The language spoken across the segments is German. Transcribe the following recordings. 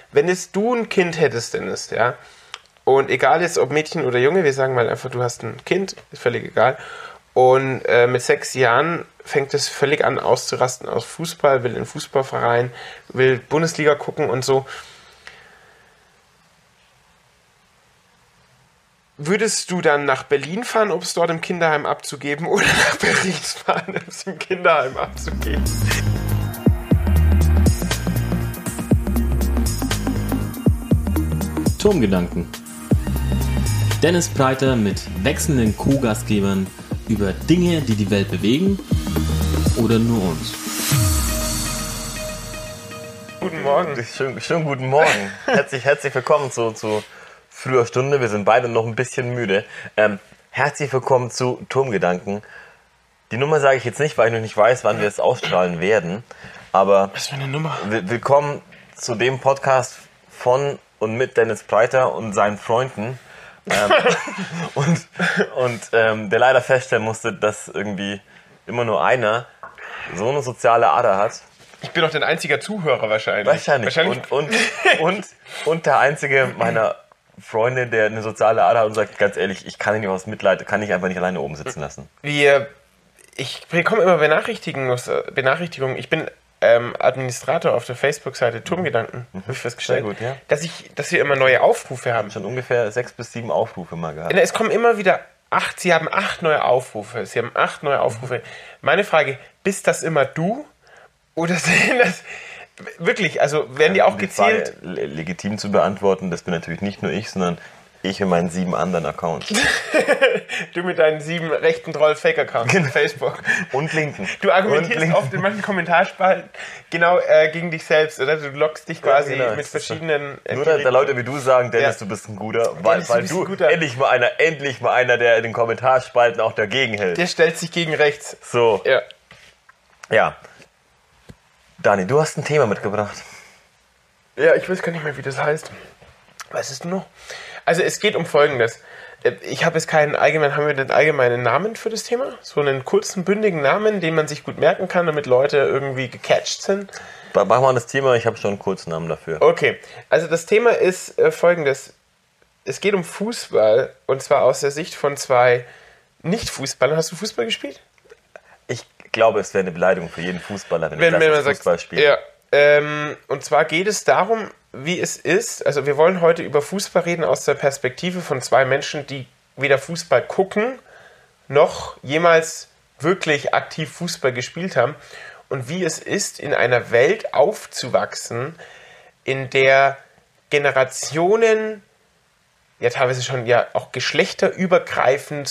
wenn es du ein Kind hättest, Dennis, ja, und egal jetzt ob Mädchen oder Junge, wir sagen mal einfach, du hast ein Kind, ist völlig egal, und mit 6 Jahren fängt es völlig an auszurasten aus Fußball, will in den Fußballverein, will Bundesliga gucken und so. Würdest du dann nach Berlin fahren, um es dort im Kinderheim abzugeben, oder nach Paris fahren, um es im Kinderheim abzugeben? Turmgedanken. Dennis Breiter mit wechselnden Co-Gastgebern über Dinge, die die Welt bewegen oder nur uns. Guten Morgen. Schönen guten Morgen. Herzlich willkommen zu früher Stunde. Wir sind beide noch ein bisschen müde. Herzlich willkommen zu Turmgedanken. Die Nummer sage ich jetzt nicht, weil ich noch nicht weiß, wann wir es ausstrahlen werden. Aber was für eine Nummer? Willkommen zu dem Podcast von und mit Dennis Breiter und seinen Freunden. Der leider feststellen musste, dass irgendwie immer nur einer so eine soziale Ader hat. Ich bin doch dein einziger Zuhörer wahrscheinlich. Wahrscheinlich. Und der einzige meiner Freunde, der eine soziale Ader hat und sagt, ganz ehrlich, ich kann ihn nicht aus Mitleid, kann ich einfach nicht alleine oben sitzen lassen. Ich bekomme immer Benachrichtigungen. Ich bin Administrator auf der Facebook-Seite Turmgedanken, habe ich festgestellt, sehr gut, ja. dass wir immer neue Aufrufe haben. Schon ungefähr 6 bis 7 Aufrufe mal gehabt. Es kommen immer wieder 8, sie haben 8 neue Aufrufe. Meine Frage, bist das immer du? Oder sind das wirklich, also werden die auch gezählt? Frage legitim zu beantworten, das bin natürlich nicht nur ich, sondern ich in meinen 7 anderen Accounts. Du mit deinen 7 rechten Troll-Fake-Accounts auf Facebook. Und linken. Du argumentierst oft in manchen Kommentarspalten genau gegen dich selbst, oder? Du lockst dich quasi mit verschiedenen... Nur der Leute wie du sagen, Dennis, du bist ein Guter, weil du endlich mal einer, der in den Kommentarspalten auch dagegen hält. Der stellt sich gegen rechts. So. Ja. Dani, du hast ein Thema mitgebracht. Ja, ich weiß gar nicht mehr, wie das heißt. Weißt du noch? Also es geht um Folgendes. Ich habe jetzt haben wir den allgemeinen Namen für das Thema? So einen kurzen, bündigen Namen, den man sich gut merken kann, damit Leute irgendwie gecatcht sind? Machen wir das Thema, ich habe schon einen kurzen Namen dafür. Okay, also das Thema ist folgendes. Es geht um Fußball und zwar aus der Sicht von 2 Nicht-Fußballern. Hast du Fußball gespielt? Ich glaube, es wäre eine Beleidigung für jeden Fußballer, wenn man sagt, Fußball spielt. Ja, und zwar geht es darum, wie es ist, also wir wollen heute über Fußball reden aus der Perspektive von 2 Menschen, die weder Fußball gucken, noch jemals wirklich aktiv Fußball gespielt haben und wie es ist, in einer Welt aufzuwachsen, in der Generationen, ja teilweise schon ja auch geschlechterübergreifend,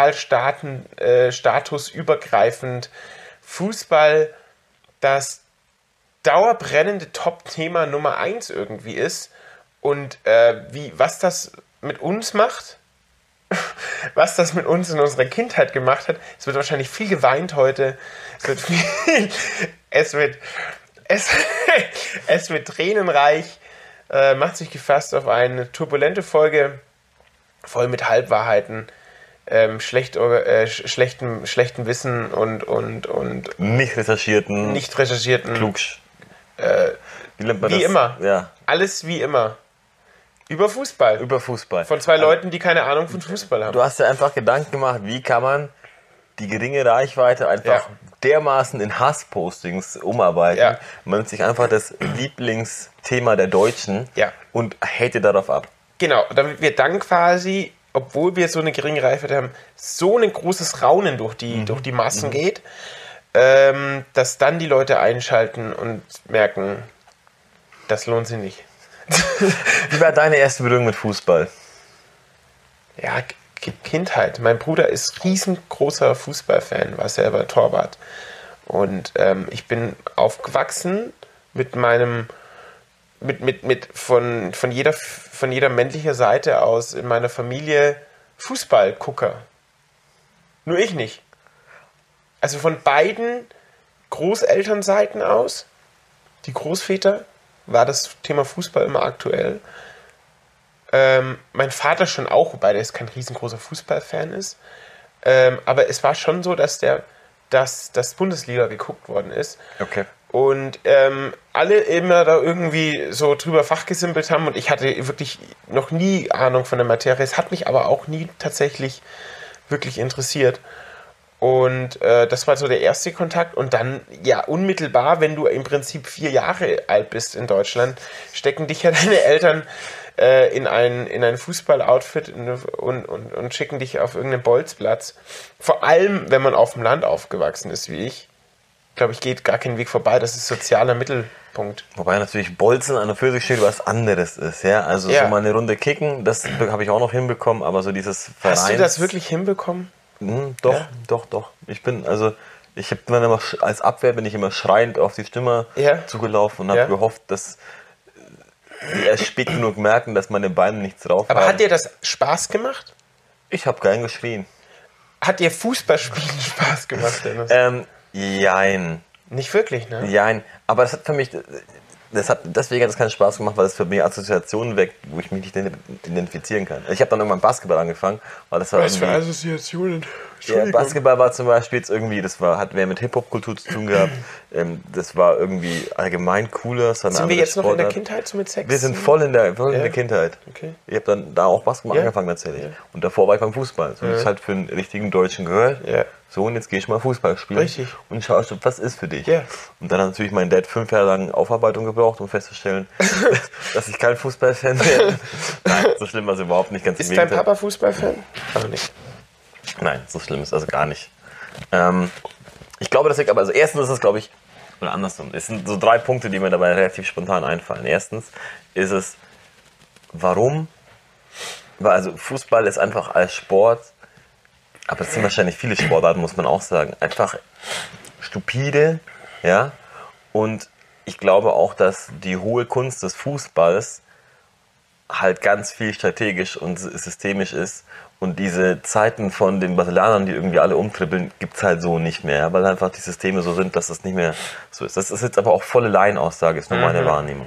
statusübergreifend, Fußball das dauerbrennende Top-Thema Nummer 1 irgendwie ist und was das mit uns macht, was das mit uns in unserer Kindheit gemacht hat. Es wird wahrscheinlich viel geweint heute, es wird tränenreich, macht sich gefasst auf eine turbulente Folge, voll mit Halbwahrheiten, schlechtem Wissen und nicht recherchierten wie immer. Ja. Alles wie immer. Über Fußball. Von 2 Leuten, die keine Ahnung von Fußball haben. Du hast ja einfach Gedanken gemacht, wie kann man die geringe Reichweite einfach dermaßen in Hasspostings umarbeiten. Ja. Man nimmt sich einfach das Lieblingsthema der Deutschen und hatet darauf ab. Genau, damit wir dann quasi, obwohl wir so eine geringe Reichweite haben, so ein großes Raunen durch die Massen geht, dass dann die Leute einschalten und merken, das lohnt sich nicht. Wie war deine erste Berührung mit Fußball? Ja, Kindheit. Mein Bruder ist riesengroßer Fußballfan, war selber Torwart. Und ich bin aufgewachsen mit meinem, von jeder männlicher Seite aus in meiner Familie Fußballgucker. Nur ich nicht. Also von beiden Großelternseiten aus, die Großväter, war das Thema Fußball immer aktuell. Mein Vater schon auch, wobei der jetzt kein riesengroßer Fußballfan ist. Aber es war schon so, dass das Bundesliga geguckt worden ist. Okay. Und alle immer da irgendwie so drüber fachgesimpelt haben und ich hatte wirklich noch nie Ahnung von der Materie. Es hat mich aber auch nie tatsächlich wirklich interessiert. Und das war so der erste Kontakt. Und dann, ja, unmittelbar, wenn du im Prinzip 4 Jahre alt bist in Deutschland, stecken dich ja deine Eltern in ein Fußballoutfit und schicken dich auf irgendeinen Bolzplatz. Vor allem, wenn man auf dem Land aufgewachsen ist, wie ich. Glaube ich, geht gar kein Weg vorbei. Das ist sozialer Mittelpunkt. Wobei natürlich Bolzen an und für sich steht was anderes ist. Ja? Also so mal eine Runde kicken, das habe ich auch noch hinbekommen. Aber so dieses Vereins... Hast du das wirklich hinbekommen? Doch. Ich habe dann immer als Abwehr bin ich immer schreiend auf die Stimme zugelaufen und habe gehofft, dass die erst spät genug merken, dass meine Beine nichts drauf haben. Aber hat dir das Spaß gemacht? Ich habe gern geschrien. Hat dir Fußballspielen Spaß gemacht, Dennis? Jein. Nicht wirklich, ne? Jein. Aber das hat für mich, deswegen hat es keinen Spaß gemacht, weil es für mich Assoziationen weckt, wo ich mich nicht identifizieren kann. Ich habe dann irgendwann Basketball angefangen, weil das war was für Assoziationen? Ja, Basketball war zum Beispiel jetzt irgendwie, hat mehr mit Hip-Hop-Kultur zu tun gehabt. Das war irgendwie allgemein cooler. Sind wir jetzt noch in der Kindheit so mit Sex? Wir sind voll in der Kindheit. Okay. Ich habe dann da auch Basketball angefangen tatsächlich. Ja. Und davor war ich beim Fußball. So, das ist halt für einen richtigen Deutschen gehört. Ja. So, und jetzt gehe ich mal Fußball spielen. Richtig. Und schau, was ist für dich? Ja. Und dann hat natürlich mein Dad 5 Jahre lang Aufarbeitung gebraucht, um festzustellen, dass ich kein Fußballfan bin. Nein, so schlimm war es überhaupt nicht. Ganz ist dein Papa Fußballfan? Auch nicht. Nein, so schlimm ist also gar nicht. Ich glaube, das liegt aber, also erstens ist es, glaube ich, oder andersrum. Es sind so 3 Punkte, die mir dabei relativ spontan einfallen. Erstens ist es, warum? Weil also Fußball ist einfach als Sport, aber es sind wahrscheinlich viele Sportarten, muss man auch sagen, einfach stupide, ja. Und ich glaube auch, dass die hohe Kunst des Fußballs halt ganz viel strategisch und systemisch ist. Und diese Zeiten von den Brasilianern, die irgendwie alle umtribbeln, gibt es halt so nicht mehr, weil einfach die Systeme so sind, dass das nicht mehr so ist. Das ist jetzt aber auch volle Laienaussage, ist nur meine Wahrnehmung.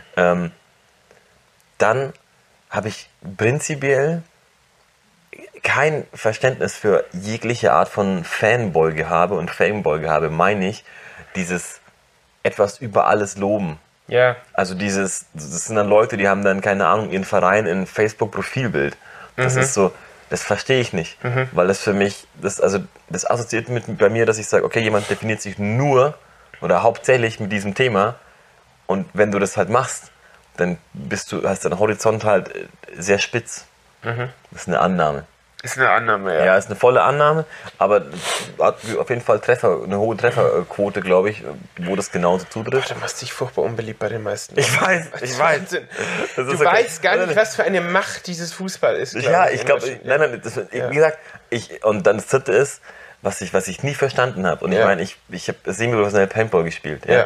Dann habe ich prinzipiell kein Verständnis für jegliche Art von Fanboy-Gehabe und Fanboy-Gehabe, meine ich, dieses etwas über alles loben. Ja. Also das sind dann Leute, die haben dann, keine Ahnung, ihren Verein in Facebook-Profilbild. Das ist so, das verstehe ich nicht, weil das für mich, das assoziiert bei mir, dass ich sage, okay, jemand definiert sich nur oder hauptsächlich mit diesem Thema und wenn du das halt machst, dann hast dein Horizont halt sehr spitz. Das ist eine Annahme. Ist eine Annahme, ja. Ja, ist eine volle Annahme, aber hat auf jeden Fall eine hohe Trefferquote, glaube ich, wo das genauso zutrifft. Du machst dich furchtbar unbeliebt bei den meisten. Ich weiß. Du weißt gar nicht, was für eine Macht dieses Fußball ist. Ich glaube, wie gesagt, und dann das dritte ist, was ich nie verstanden habe. Und ich meine, ich habe semi-professionell Paintball gespielt. Ja.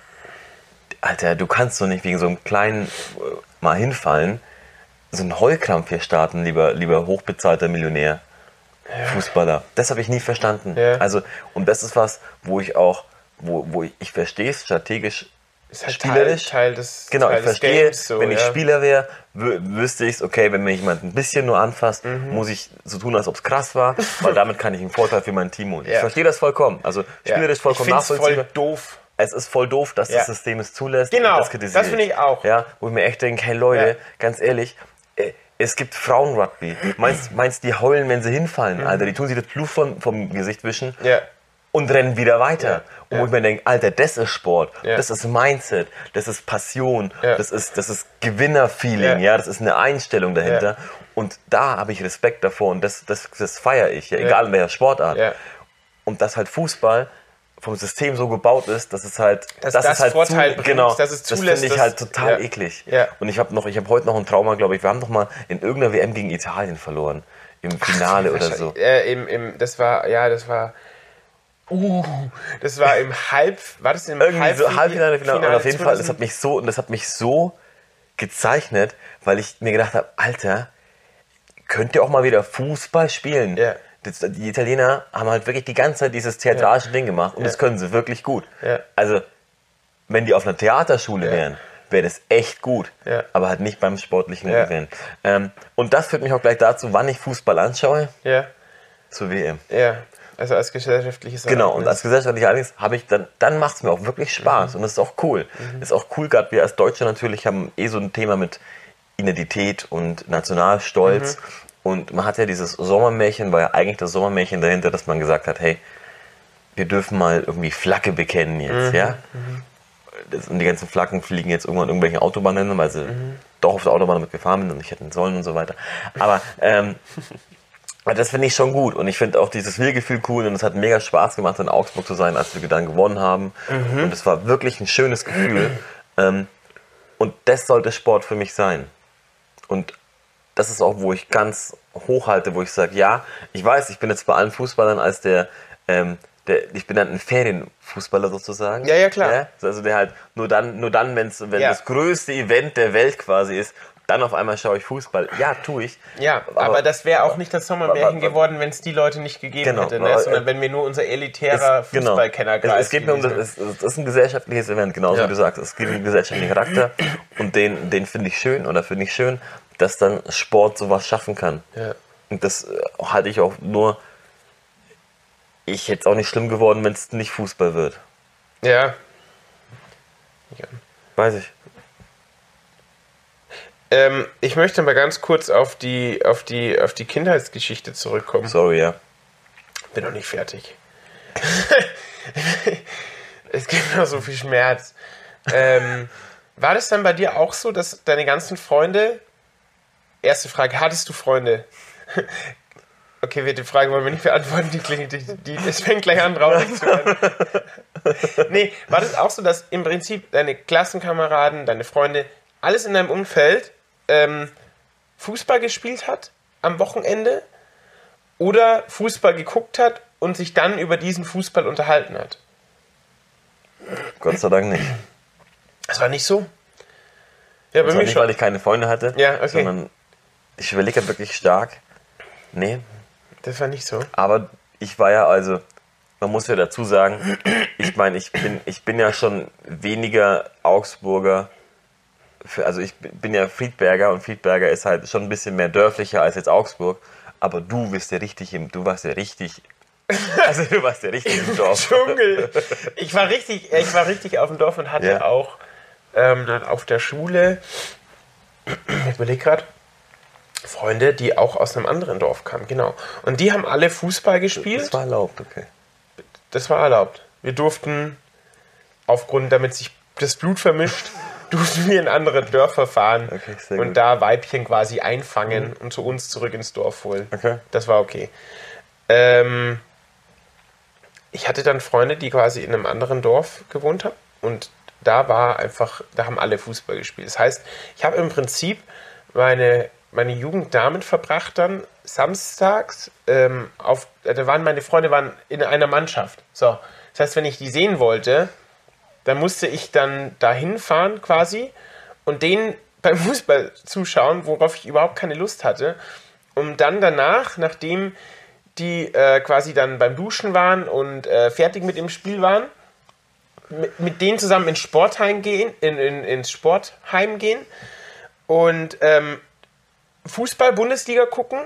Alter, du kannst doch nicht wegen so einem kleinen mal hinfallen, so einen Heulkrampf hier starten, lieber hochbezahlter Millionär, Fußballer. Das habe ich nie verstanden. Ja. Also, und das ist was, wo ich verstehe es strategisch, ist halt spielerisch. Teil des genau, Teil ich verstehe, Games, so, wenn ich Spieler wäre, wüsste ich es, okay, wenn mir jemand ein bisschen nur anfasst, muss ich so tun, als ob es krass war, weil damit kann ich einen Vorteil für mein Team holen. Ich verstehe das vollkommen. Also spielerisch vollkommen nachvollziehbar. Ich finde es voll doof. Es ist voll doof, dass das System es zulässt. Genau, das finde ich auch. Ja, wo ich mir echt denke, hey Leute, ganz ehrlich, es gibt Frauen-Rugby. Meinst die heulen, wenn sie hinfallen, Alter? Die tun sich das Blut vom Gesicht wischen und rennen wieder weiter. Und wo ich mir denke, Alter, das ist Sport, das ist Mindset, das ist Passion, das ist Gewinnerfeeling, das ist eine Einstellung dahinter. Und da habe ich Respekt davor und das feiere ich, egal in welcher Sportart. Und dass halt Fußball vom System so gebaut ist, dass es halt, das Vorteil bringt, genau, dass es zulässt. Das finde ich halt total eklig. Ja. Und ich habe heute noch ein Trauma, glaube ich. Wir haben doch mal in irgendeiner WM gegen Italien verloren. Im Finale oder so. Das war im Halbfinale, Finale. Und auf jeden Fall, das hat mich so gezeichnet, weil ich mir gedacht habe, Alter, könnt ihr auch mal wieder Fußball spielen? Ja. Die Italiener haben halt wirklich die ganze Zeit dieses theatralische Ding gemacht und das können sie wirklich gut. Ja. Also, wenn die auf einer Theaterschule wären, wäre das echt gut, aber halt nicht beim sportlichen Event. Und das führt mich auch gleich dazu, wann ich Fußball anschaue. Zur WM. Ja. Also als gesellschaftliches Genau, und als gesellschaftliches Ereignis habe ich dann macht es mir auch wirklich Spaß und das ist auch cool. Ist auch cool, gerade wir als Deutsche natürlich haben so ein Thema mit Identität und Nationalstolz und man hat ja dieses Sommermärchen, war ja eigentlich das Sommermärchen dahinter, dass man gesagt hat, hey, wir dürfen mal irgendwie Flagge bekennen jetzt, ja? Und die ganzen Flaggen fliegen jetzt irgendwann irgendwelchen Autobahnen, weil sie doch auf der Autobahn damit gefahren sind und nicht hätten sollen und so weiter. Aber das finde ich schon gut und ich finde auch dieses Wir-Gefühl cool und es hat mega Spaß gemacht, in Augsburg zu sein, als wir dann gewonnen haben. Und es war wirklich ein schönes Gefühl. Und das sollte Sport für mich sein. Und das ist auch, wo ich ganz hochhalte, wo ich sage, ja, ich weiß, ich bin jetzt bei allen Fußballern als ich bin dann ein Ferienfußballer sozusagen. Ja, klar. Ja? Also der halt nur dann, wenn das größte Event der Welt quasi ist, dann auf einmal schaue ich Fußball. Ja, tue ich. Ja, aber das wäre auch nicht das Sommermärchen geworden, wenn es die Leute nicht gegeben hätte, ne? Sondern wenn wir nur unser elitärer Fußballkennerkreis es geht mir um das ist ein gesellschaftliches Event, genauso wie du sagst. Es geht um den gesellschaftlichen Charakter und den finde ich schön oder finde ich schön, dass dann Sport sowas schaffen kann. Ja. Und das halte ich auch nur. Ich hätte es auch nicht schlimm geworden, wenn es nicht Fußball wird. Ja. Weiß ich. Ich möchte mal ganz kurz auf die Kindheitsgeschichte zurückkommen. Sorry, ja. Bin noch nicht fertig. Es gibt noch so viel Schmerz. War das dann bei dir auch so, dass deine ganzen Freunde... Erste Frage, hattest du Freunde? Okay, die Frage wollen wir nicht beantworten, das fängt gleich an, traurig zu werden. Nee, war das auch so, dass im Prinzip deine Klassenkameraden, deine Freunde, alles in deinem Umfeld Fußball gespielt hat am Wochenende oder Fußball geguckt hat und sich dann über diesen Fußball unterhalten hat? Gott sei Dank nicht. Das war nicht so? Ja, bei das mir nicht, schon. Weil ich keine Freunde hatte, ja, okay. Sondern ich überlege wirklich stark. Nee. Das war nicht so. Aber ich war ja, also, man muss ja dazu sagen, ich meine, ich bin ja schon weniger Augsburger, also ich bin ja Friedberger und Friedberger ist halt schon ein bisschen mehr dörflicher als jetzt Augsburg, aber du warst ja richtig im Dorf. Dschungel. Ich war richtig auf dem Dorf und hatte auch dann auf der Schule, ich überlege gerade, Freunde, die auch aus einem anderen Dorf kamen, genau. Und die haben alle Fußball gespielt. Das war erlaubt, okay. Das war erlaubt. Wir durften, damit sich das Blut vermischt, durften wir in andere Dörfer fahren und da Weibchen quasi einfangen und zu uns zurück ins Dorf holen. Okay. Das war okay. Ich hatte dann Freunde, die quasi in einem anderen Dorf gewohnt haben und da haben alle Fußball gespielt. Das heißt, ich habe im Prinzip meine Jugend damit verbracht dann samstags, meine Freunde in einer Mannschaft. So, das heißt, wenn ich die sehen wollte, dann musste ich dann dahin fahren quasi und denen beim Fußball zuschauen, worauf ich überhaupt keine Lust hatte, um dann danach, nachdem die quasi dann beim Duschen waren und fertig mit dem Spiel waren, mit denen zusammen ins Sportheim gehen und Fußball-Bundesliga gucken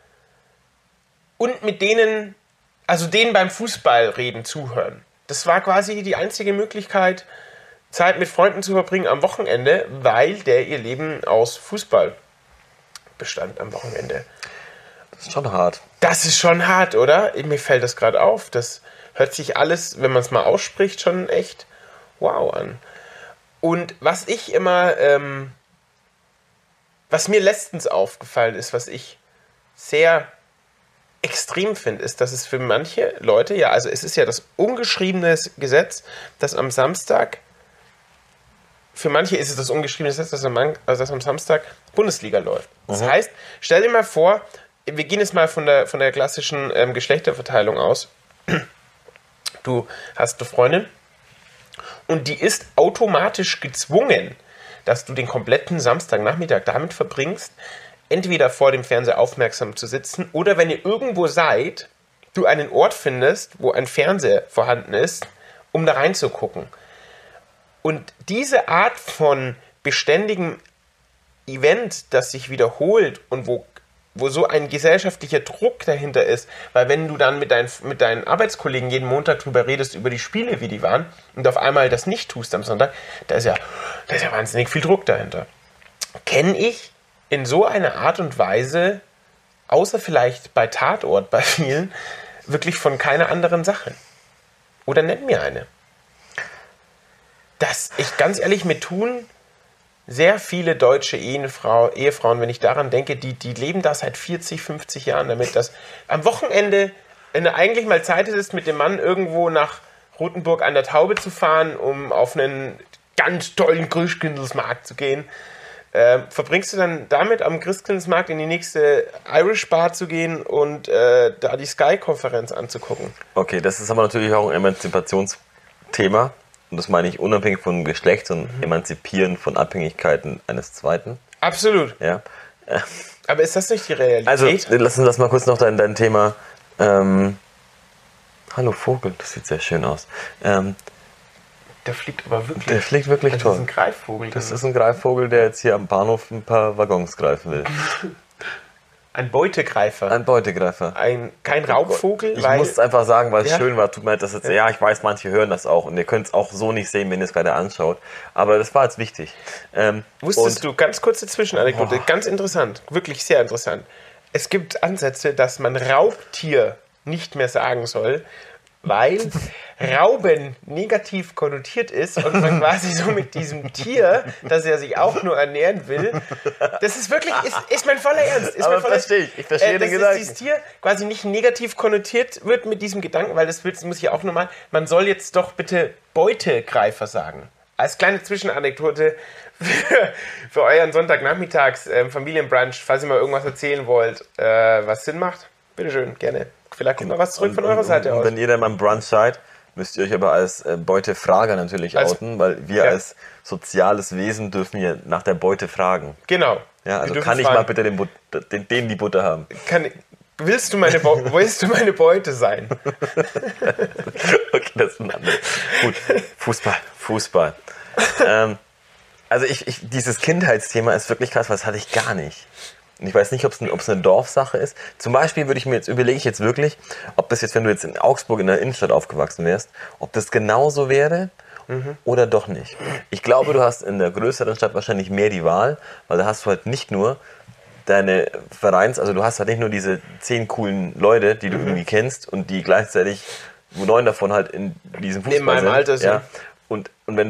und mit denen beim Fußballreden zuhören. Das war quasi die einzige Möglichkeit, Zeit mit Freunden zu verbringen am Wochenende, weil ihr Leben aus Fußball bestand am Wochenende. Das ist schon hart. Das ist schon hart, oder? Mir fällt das gerade auf. Das hört sich alles, wenn man es mal ausspricht, schon echt wow an. Und was ich immer... was mir letztens aufgefallen ist, was ich sehr extrem finde, ist, dass es für manche Leute, es ist ja das ungeschriebene Gesetz, dass am Samstag, für manche ist es das ungeschriebene Gesetz, dass am Samstag Bundesliga läuft. Das heißt, stell dir mal vor, wir gehen jetzt mal von der klassischen Geschlechterverteilung aus. Du hast eine Freundin und die ist automatisch gezwungen, dass du den kompletten Samstagnachmittag damit verbringst, entweder vor dem Fernseher aufmerksam zu sitzen oder wenn ihr irgendwo seid, du einen Ort findest, wo ein Fernseher vorhanden ist, um da reinzugucken. Und diese Art von beständigem Event, das sich wiederholt und wo wo so ein gesellschaftlicher Druck dahinter ist, weil wenn du dann mit deinen Arbeitskollegen jeden Montag drüber redest, über die Spiele, wie die waren, und auf einmal das nicht tust am Sonntag, da ist ja wahnsinnig viel Druck dahinter. Kenne ich in so einer Art und Weise, außer vielleicht bei Tatort, bei vielen, wirklich von keiner anderen Sache. Oder nenn mir eine. Dass ich ganz ehrlich mir tun sehr viele deutsche Ehefrauen, wenn ich daran denke, die leben da seit 40, 50 Jahren damit, dass am Wochenende, wenn du eigentlich mal Zeit hättest, mit dem Mann irgendwo nach Rothenburg an der Taube zu fahren, um auf einen ganz tollen Christkindlesmarkt zu gehen, verbringst du dann damit, am Christkindlesmarkt in die nächste Irish Bar zu gehen und da die Sky-Konferenz anzugucken. Okay, das ist aber natürlich auch ein Emanzipationsthema. Und das meine ich unabhängig vom Geschlecht und Emanzipieren von Abhängigkeiten eines Zweiten. Absolut. Ja. Aber ist das nicht die Realität? Also, lass uns das mal kurz noch dein Thema. Hallo Vogel, das sieht sehr schön aus. Der fliegt aber wirklich. Der fliegt wirklich toll. Das ist ein Greifvogel. Das ist ein Greifvogel, der jetzt hier am Bahnhof ein paar Waggons greifen will. Ein Beutegreifer. Ein Beutegreifer. Kein Raubvogel. Ich muss es einfach sagen, weil es Ja. schön war. Tut mir leid, dass jetzt, ja, ich weiß, manche hören das auch und ihr könnt es auch so nicht sehen, wenn ihr es gerade anschaut. Aber das war jetzt wichtig. Wusstest du, ganz kurze Zwischenanekdote, ganz interessant, wirklich sehr interessant. Es gibt Ansätze, dass man Raubtier nicht mehr sagen soll, weil Rauben negativ konnotiert ist und man quasi so mit diesem Tier, das er sich auch nur ernähren will, das ist wirklich, ist mein voller Ernst. Aber verstehe ich verstehe den Gedanken. Dass dieses Tier quasi nicht negativ konnotiert wird mit diesem Gedanken, weil das muss ich auch nochmal, man soll jetzt doch bitte Beutegreifer sagen. Als kleine Zwischenanekdote für euren Sonntagnachmittags Familienbrunch, falls ihr mal irgendwas erzählen wollt, was Sinn macht, bitteschön, gerne. Vielleicht kommt noch was zurück von eurer Seite aus. Und wenn ihr dann beim Brunch seid, müsst ihr euch aber als Beutefrager natürlich outen, weil wir als soziales Wesen dürfen ja nach der Beute fragen. Genau. Ja, also kann ich mal bitte den die Butter haben? Willst du meine Beute sein? Okay, das ist ein anderes. Gut, Fußball. Also dieses Kindheitsthema ist wirklich krass, was hatte ich gar nicht. Und ich weiß nicht, ob es eine Dorfsache ist. Zum Beispiel überlege ich jetzt wirklich, ob das jetzt, wenn du jetzt in Augsburg in der Innenstadt aufgewachsen wärst, ob das genauso wäre oder doch nicht. Ich glaube, du hast in der größeren Stadt wahrscheinlich mehr die Wahl, weil da hast du halt nicht nur deine also du hast halt nicht nur diese 10 coolen Leute, die du irgendwie kennst und die gleichzeitig, wo 9 davon halt in diesem Fußball in meinem sind. Alter sind. Ja. Und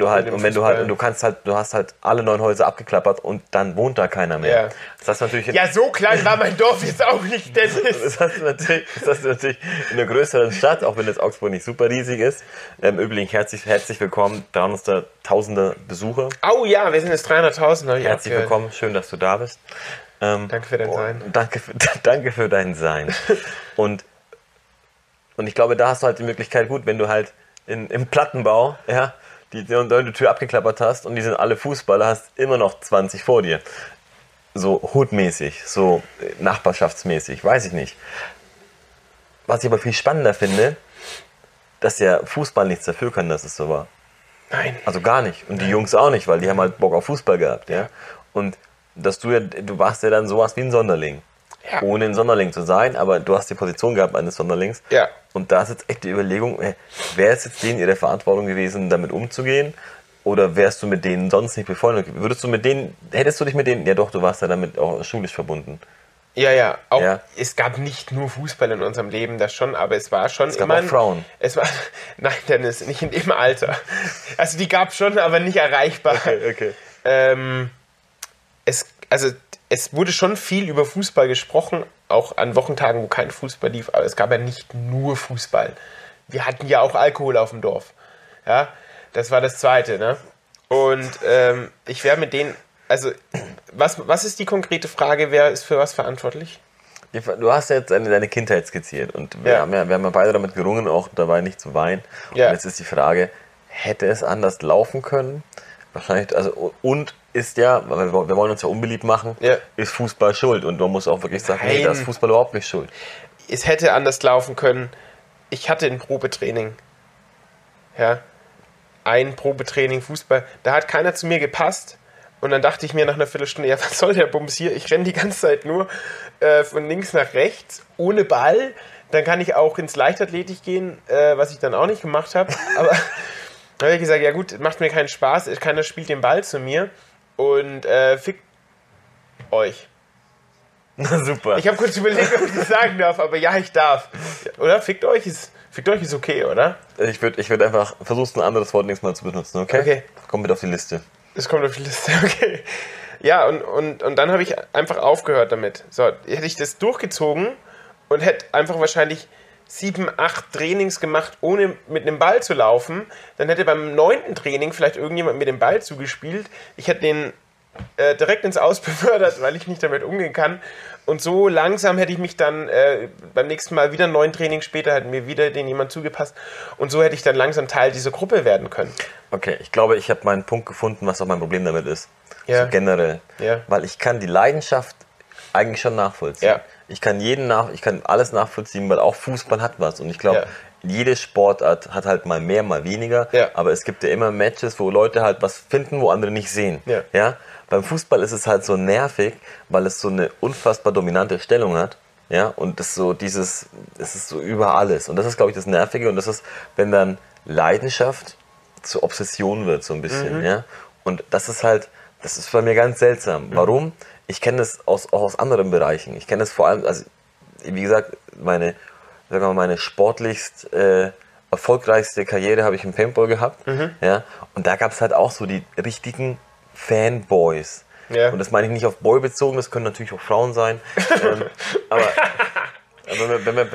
du hast halt alle 9 Häuser abgeklappert und dann wohnt da keiner mehr. Ja. Das hast du natürlich Ja, so klein war mein Dorf jetzt auch nicht, Dennis. das hast du natürlich in einer größeren Stadt, auch wenn jetzt Augsburg nicht super riesig ist. Übrigens herzlich willkommen, da haben uns da tausende Besucher. Oh ja, wir sind jetzt 300.000. Herzlich willkommen, schön, dass du da bist. Danke für dein Sein. Danke für dein Sein. Und ich glaube, da hast du halt die Möglichkeit, gut, wenn du halt im Plattenbau, ja, die Tür abgeklappert hast und die sind alle Fußballer, hast immer noch 20 vor dir. So hutmäßig, so nachbarschaftsmäßig, weiß ich nicht. Was ich aber viel spannender finde, dass ja Fußball nichts dafür kann, dass es so war. Nein. Also gar nicht. Und die Jungs auch nicht, weil die haben halt Bock auf Fußball gehabt, ja. Und du warst ja dann sowas wie ein Sonderling. Ja. Ohne ein Sonderling zu sein, aber du hast die Position gehabt eines Sonderlings. Ja. Und da ist jetzt echt die Überlegung, wäre es jetzt denen ihre Verantwortung gewesen, damit umzugehen? Oder wärst du mit denen sonst nicht befreundet? Hättest du dich mit denen, ja doch, du warst ja damit auch schulisch verbunden. Ja. Auch, Ja. Es gab nicht nur Fußball in unserem Leben, das schon, aber es war schon Es gab immer... auch Frauen. Nein, Dennis, nicht in dem Alter. Also die gab es schon, aber nicht erreichbar. Okay. Es wurde schon viel über Fußball gesprochen, auch an Wochentagen, wo kein Fußball lief, aber es gab ja nicht nur Fußball. Wir hatten ja auch Alkohol auf dem Dorf. Ja, das war das Zweite, ne? Und ich wäre mit denen, also was ist die konkrete Frage, wer ist für was verantwortlich? Du hast jetzt deine Kindheit skizziert und wir haben ja beide damit gerungen, auch dabei nicht zu weinen. Ja. Und jetzt ist die Frage, hätte es anders laufen können? Wahrscheinlich, also, und ist ja, weil wir wollen uns ja unbeliebt machen, ist Fußball schuld. Und man muss auch wirklich sagen, nee, da ist Fußball überhaupt nicht schuld. Es hätte anders laufen können. Ich hatte ein Probetraining. Ja. Ein Probetraining Fußball. Da hat keiner zu mir gepasst. Und dann dachte ich mir nach einer Viertelstunde, ja, was soll der Bums hier? Ich renne die ganze Zeit nur von links nach rechts, ohne Ball. Dann kann ich auch ins Leichtathletik gehen, was ich dann auch nicht gemacht habe. Aber dann habe ich gesagt, ja gut, macht mir keinen Spaß. Keiner spielt den Ball zu mir. Und fickt euch. Na super. Ich habe kurz überlegt, ob ich das sagen darf, aber ja, ich darf. Oder? Fickt euch ist okay, oder? Ich würd einfach versuchen, ein anderes Wort nächstes Mal zu benutzen, okay? Okay. Kommt mit auf die Liste. Das kommt auf die Liste, okay. Ja, und dann habe ich einfach aufgehört damit. So, hätte ich das durchgezogen und hätte einfach wahrscheinlich 7, 8 Trainings gemacht, ohne mit einem Ball zu laufen, dann hätte beim 9. Training vielleicht irgendjemand mit dem Ball zugespielt. Ich hätte den direkt ins Aus befördert, weil ich nicht damit umgehen kann. Und so langsam hätte ich mich dann beim nächsten Mal wieder 9 Training später, hat mir wieder den jemand zugepasst. Und so hätte ich dann langsam Teil dieser Gruppe werden können. Okay, ich glaube, ich habe meinen Punkt gefunden, was auch mein Problem damit ist. Ja. So generell. Ja. Weil ich kann die Leidenschaft eigentlich schon nachvollziehen. Ja. Ich kann alles nachvollziehen, weil auch Fußball hat was. Und ich glaube, jede Sportart hat halt mal mehr, mal weniger. Ja. Aber es gibt ja immer Matches, wo Leute halt was finden, wo andere nicht sehen. Ja. Ja? Beim Fußball ist es halt so nervig, weil es so eine unfassbar dominante Stellung hat. Ja? Und es ist so über alles. Und das ist, glaube ich, das Nervige. Und das ist, wenn dann Leidenschaft zur Obsession wird, so ein bisschen. Ja? Und das ist bei mir ganz seltsam. Warum? Ich kenne das auch aus anderen Bereichen. Ich kenne das vor allem, also wie gesagt, meine sportlichst erfolgreichste Karriere habe ich im Paintball gehabt. Ja? Und da gab es halt auch so die richtigen Fanboys. Ja. Und das meine ich nicht auf Boy bezogen, das können natürlich auch Frauen sein. Aber wenn wir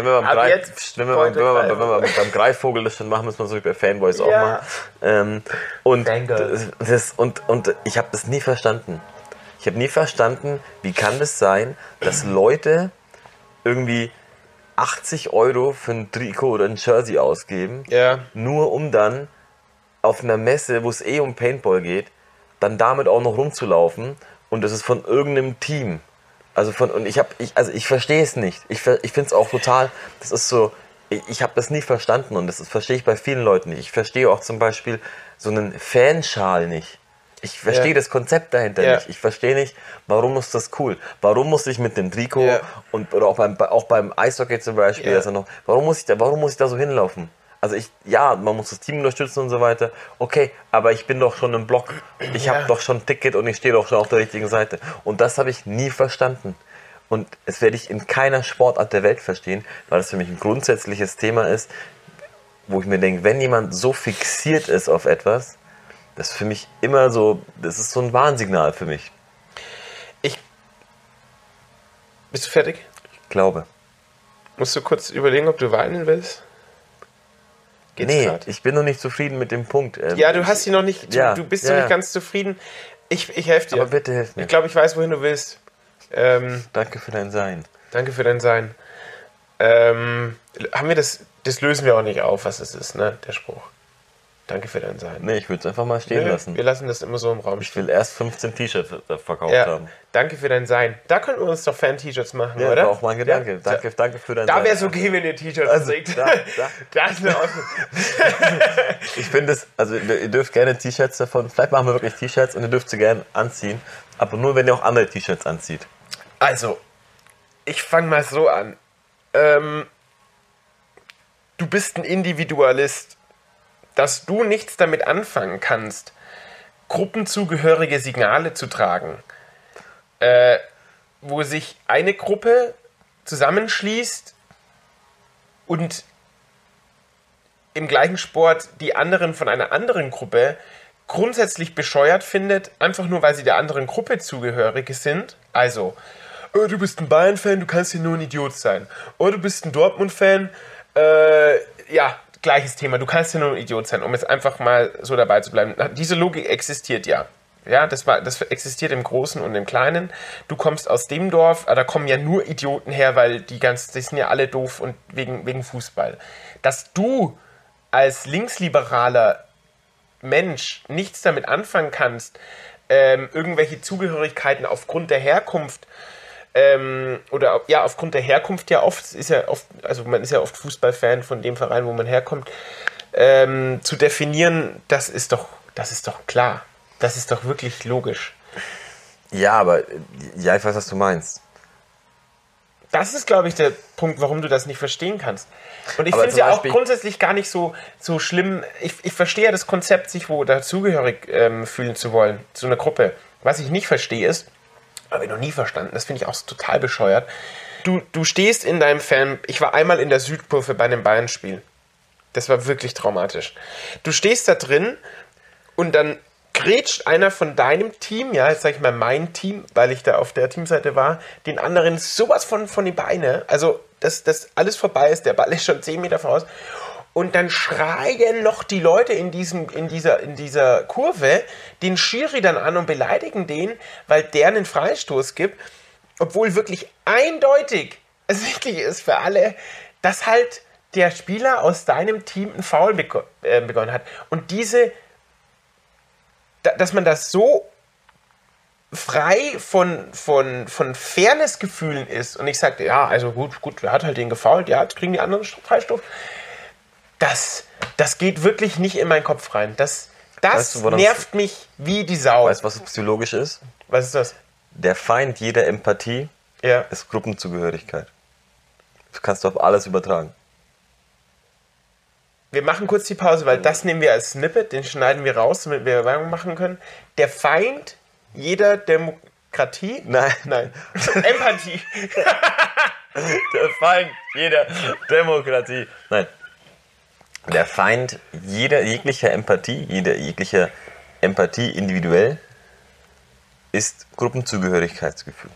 beim Greifvogel das schon machen, müssen wir so wie bei Fanboys auch machen. Und ich habe das nie verstanden. Ich habe nie verstanden, wie kann das sein, dass Leute irgendwie 80 € für ein Trikot oder ein Jersey ausgeben, nur um dann auf einer Messe, wo es um Paintball geht, dann damit auch noch rumzulaufen und das ist von irgendeinem Team. Ich verstehe es nicht. Ich finde es auch total, das ist so, ich habe das nie verstanden und das verstehe ich bei vielen Leuten nicht. Ich verstehe auch zum Beispiel so einen Fanschal nicht. Ich verstehe das Konzept dahinter nicht. Ich verstehe nicht, warum ist das cool? Warum muss ich mit dem Trikot oder auch beim Eishockey zum Beispiel, warum muss ich da so hinlaufen? Also man muss das Team unterstützen und so weiter. Okay, aber ich bin doch schon im Block. Ich habe doch schon ein Ticket und ich stehe doch schon auf der richtigen Seite. Und das habe ich nie verstanden. Und das werde ich in keiner Sportart der Welt verstehen, weil das für mich ein grundsätzliches Thema ist, wo ich mir denke, wenn jemand so fixiert ist auf etwas, das ist für mich immer so, das ist so ein Warnsignal für mich. Bist du fertig? Ich glaube. Musst du kurz überlegen, ob du weinen willst? Ich bin noch nicht zufrieden mit dem Punkt. Ja, du hast sie noch nicht, du bist noch nicht ganz zufrieden. Ich helfe dir. Aber bitte hilf mir. Ich glaube, ich weiß, wohin du willst. Danke für dein Sein. Danke für dein Sein. Haben wir das lösen wir auch nicht auf, was es ist, ne, der Spruch. Danke für dein Sein. Nee, ich würde es einfach mal stehen lassen. Wir lassen das immer so im Raum stehen. Ich will erst 15 T-Shirts verkauft haben. Danke für dein Sein. Da könnten wir uns doch Fan-T-Shirts machen, oder? Das war auch mein Gedanke. Ja. Danke für dein Sein. Da wäre es okay, wenn ihr T-Shirts trägt. Da ist eine Ordnung. Ich finde es, also ihr dürft gerne T-Shirts davon, vielleicht machen wir wirklich T-Shirts und ihr dürft sie gerne anziehen, aber nur, wenn ihr auch andere T-Shirts anzieht. Also, ich fange mal so an. Du bist ein Individualist. Dass du nichts damit anfangen kannst, gruppenzugehörige Signale zu tragen, wo sich eine Gruppe zusammenschließt und im gleichen Sport die anderen von einer anderen Gruppe grundsätzlich bescheuert findet, einfach nur, weil sie der anderen Gruppe zugehörig sind. Also, du bist ein Bayern-Fan, du kannst ja nur ein Idiot sein. Oder du bist ein Dortmund-Fan, gleiches Thema, du kannst ja nur ein Idiot sein, um jetzt einfach mal so dabei zu bleiben. Diese Logik existiert ja. Ja, das existiert im Großen und im Kleinen. Du kommst aus dem Dorf, da kommen ja nur Idioten her, weil die sind ja alle doof und wegen Fußball. Dass du als linksliberaler Mensch nichts damit anfangen kannst, irgendwelche Zugehörigkeiten aufgrund der Herkunft aufgrund der Herkunft man ist ja oft Fußballfan von dem Verein, wo man herkommt, zu definieren, das ist doch klar. Das ist doch wirklich logisch. Ja, aber ja, ich weiß, was du meinst. Das ist, glaube ich, der Punkt, warum du das nicht verstehen kannst. Und ich Aber finde es zum ja auch Beispiel- grundsätzlich gar nicht so schlimm. Ich verstehe ja das Konzept, sich wo dazugehörig fühlen zu wollen, zu einer Gruppe. Was ich nicht verstehe ist, habe ich noch nie verstanden, das finde ich auch total bescheuert. Du stehst in deinem Fan, ich war einmal in der Südkurve bei einem Bayern-Spiel. Das war wirklich traumatisch. Du stehst da drin und dann grätscht einer von deinem Team, ja, jetzt sage ich mal mein Team, weil ich da auf der Teamseite war, den anderen sowas von die Beine, also dass alles vorbei ist, der Ball ist schon 10 Meter voraus und dann schreien noch die Leute in dieser Kurve den Schiri dann an und beleidigen den, weil der einen Freistoß gibt, obwohl wirklich eindeutig ersichtlich ist für alle, dass halt der Spieler aus deinem Team einen Foul begonnen hat und dass man das so frei von Fairness-Gefühlen ist und ich sage, ja, also gut, wer hat halt den gefoult, ja, jetzt kriegen die anderen Freistoß. Das geht wirklich nicht in meinen Kopf rein. Das Weißt du, woran nervt mich wie die Sau. Weißt du, was psychologisch ist? Was ist das? Der Feind jeder Empathie Ja. ist Gruppenzugehörigkeit. Das kannst du auf alles übertragen. Wir machen kurz die Pause, weil das nehmen wir als Snippet, den schneiden wir raus, damit wir Werbung machen können. Der Feind jeder Demokratie? Nein. Empathie. Der Feind jeder Demokratie. Nein. Der Feind jeglicher Empathie individuell ist Gruppenzugehörigkeitsgefühl.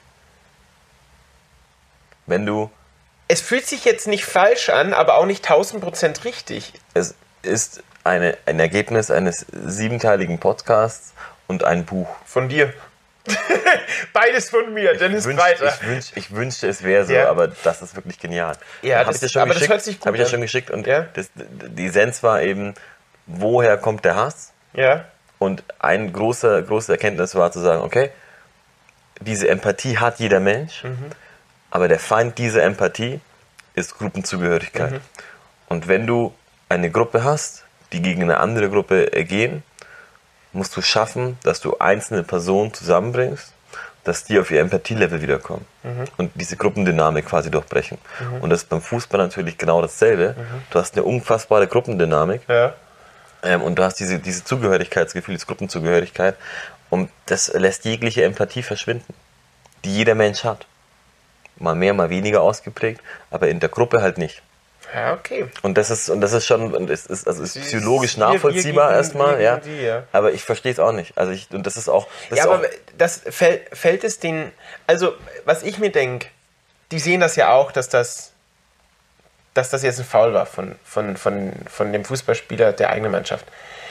Wenn du Es fühlt sich jetzt nicht falsch an, aber auch nicht 1000% richtig. Es ist ein Ergebnis eines 7-teiligen Podcasts und ein Buch. Von dir. Beides von mir, Dennis Breiter. Ich wünschte, es wäre so, Ja. aber das ist wirklich genial. Ja, Hab ich dir schon aber das geschickt? hört sich gut Habe ich ja an. schon geschickt. Und Ja. die Essenz war eben, woher kommt der Hass? Ja. Und eine große Erkenntnis war zu sagen, okay, diese Empathie hat jeder Mensch, aber der Feind dieser Empathie ist Gruppenzugehörigkeit. Und wenn du eine Gruppe hast, die gegen eine andere Gruppe gehen, musst du schaffen, dass du einzelne Personen zusammenbringst, dass die auf ihr Empathielevel wiederkommen und diese Gruppendynamik quasi durchbrechen. Und das ist beim Fußball natürlich genau dasselbe. Du hast eine unfassbare Gruppendynamik. Ja. Und du hast diese Zugehörigkeitsgefühl, diese Gruppenzugehörigkeit. Und das lässt jegliche Empathie verschwinden, die jeder Mensch hat. Mal mehr, mal weniger ausgeprägt, aber in der Gruppe halt nicht. Ja, okay. Und das ist schon, und es ist psychologisch wir nachvollziehbar gegen- erstmal, wir ja. gegen die, ja. Aber ich verstehe es auch nicht. Also und das ist auch. Das Ja, ist aber auch, das fällt es denen. Also, was ich mir denke, die sehen das ja auch, dass das jetzt ein Foul war von dem Fußballspieler der eigenen Mannschaft.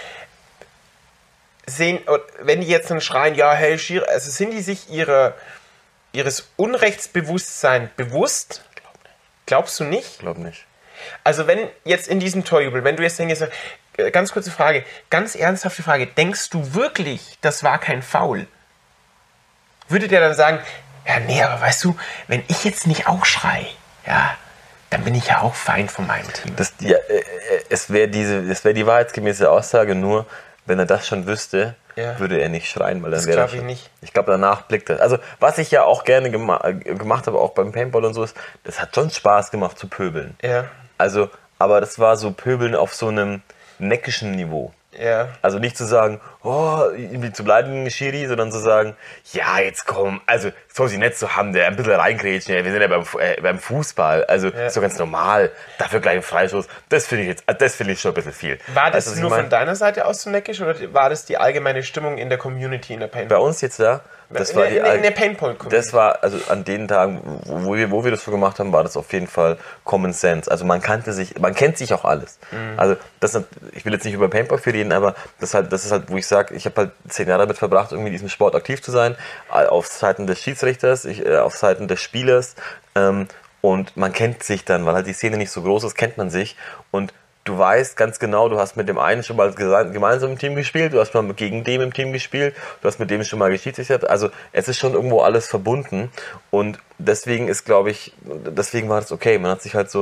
Wenn die jetzt dann schreien, ja, hey, Schiri, also sind die sich ihres Unrechtsbewusstseins bewusst? Glaubst du nicht? glaube nicht. Also wenn jetzt in diesem Torjubel, wenn du jetzt denkst, ganz kurze Frage, ganz ernsthafte Frage, denkst du wirklich, das war kein Foul? Würde der dann sagen, ja nee, aber weißt du, wenn ich jetzt nicht auch schrei, ja, dann bin ich ja auch Feind von meinem Team. Es wäre die wahrheitsgemäße Aussage, nur wenn er das schon wüsste, Ja. würde er nicht schreien, weil dann Das wäre glaub er ich schon- nicht. Ich glaube, danach blickt er. Also, was ich ja auch gerne gemacht habe, auch beim Paintball und so, ist, das hat schon Spaß gemacht zu pöbeln. Ja, Also, aber das war so Pöbeln auf so einem neckischen Niveau. ja. Also nicht zu sagen, oh, irgendwie zu beleidigen, Schiri, sondern zu sagen, ja, jetzt komm, also soll sie nicht so haben, der ein bisschen reingrätschen, wir sind ja beim Fußball, also so ganz normal, dafür gleich ein Freistoß, das finde ich schon ein bisschen viel. War das Weißt du, was ich nur meine? von deiner Seite aus so neckisch oder war das die allgemeine Stimmung in der Community, in der Bei Paintball? uns jetzt da, das war in der Paintball-Community. Das war, also an den Tagen, wo wir das so gemacht haben, war das auf jeden Fall Common Sense. Also man kennt sich auch alles. Also ich will jetzt nicht über Paintball viel reden, aber das ist halt, wo ich sage, ich habe halt 10 Jahre damit verbracht, irgendwie in diesem Sport aktiv zu sein, auf Seiten des Schiedsrichters, auf Seiten des Spielers, und man kennt sich dann, weil halt die Szene nicht so groß ist, kennt man sich und du weißt ganz genau, du hast mit dem einen schon mal gemeinsam im Team gespielt, du hast mal gegen dem im Team gespielt, du hast mit dem schon mal geschiedsrichtert. Also es ist schon irgendwo alles verbunden und deswegen war das okay. Man hat sich halt so